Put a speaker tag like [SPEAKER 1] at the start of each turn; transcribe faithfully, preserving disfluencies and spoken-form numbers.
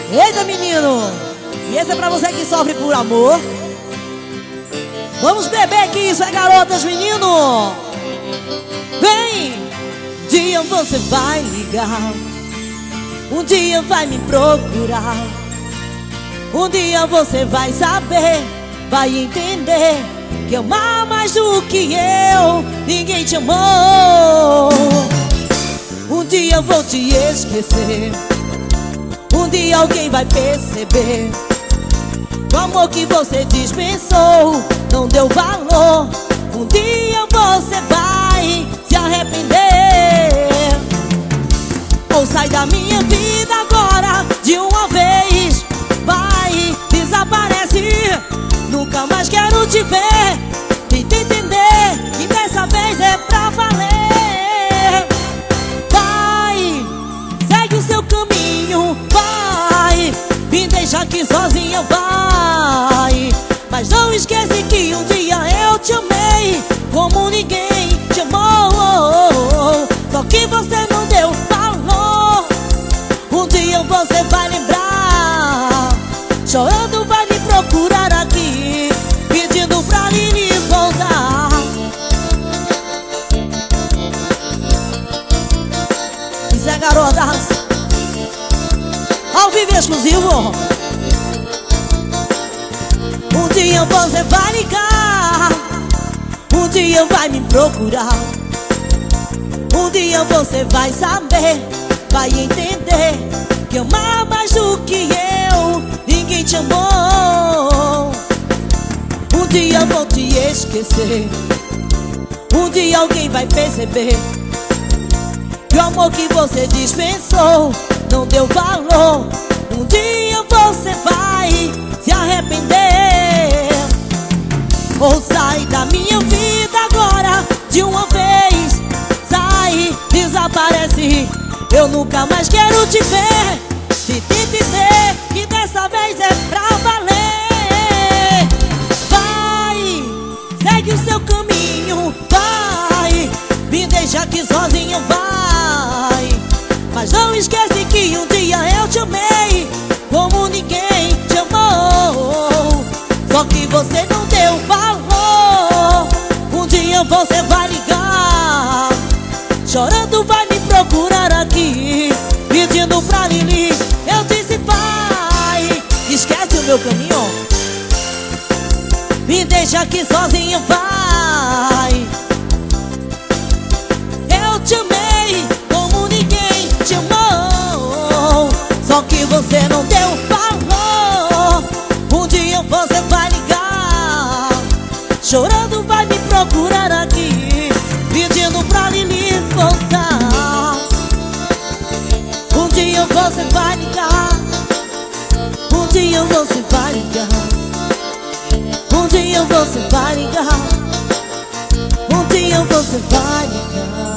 [SPEAKER 1] Eita, menino! E esse é pra você que sofre por amor. Vamos beber que isso é garotas, menino! Vem! Um dia você vai ligar, um dia vai me procurar, um dia você vai saber, vai entender que amar mais do que eu, ninguém te amou. Um dia eu vou te esquecer, um dia alguém vai perceber o amor que você dispensou não deu valor. Um dia você vai se arrepender. Ou sai da minha vida agora de uma vez, vai, desaparece, nunca mais quero te ver. Tenta entender que dessa vez é pra valer. Vai, segue o seu caminho, vai, me deixa aqui sozinha, vai. Mas não esquece que um dia eu te amei como ninguém te amou. Só que você não deu valor. Um dia você vai lembrar, chorando vai me procurar aqui, pedindo pra Lili voltar. Isso é garotas, ao vivo exclusivo. Um dia você vai ligar, um dia vai me procurar, um dia você vai saber, vai entender que amar mais do que eu, ninguém te amou. Um dia vou te esquecer, um dia alguém vai perceber que o amor que você dispensou não deu valor. Um dia você vai se arrepender. Ou sai da minha vida agora de uma vez, sai, desaparece, eu nunca mais quero te ver. Tenta entender que dessa vez é pra valer. Vai, segue o seu caminho, vai, me deixa aqui sozinha, vai. Mas não esquece que um dia eu te amei como ninguém te amou. Só que você não deu valor. Um dia você vai ligar, chorando vai me procurar aqui, pedindo pra Lili. Eu disse vai, esquece o meu caminho, me deixa aqui sozinha, vai. Eu te amei como ninguém te amou. Só que você não deu valor. Um dia você vai ligar, chorando vai me procurar aqui, pedindo pra Lili voltar. Um dia você vai ligar, um dia você vai ligar, um dia você vai ligar, um dia você vai ligar.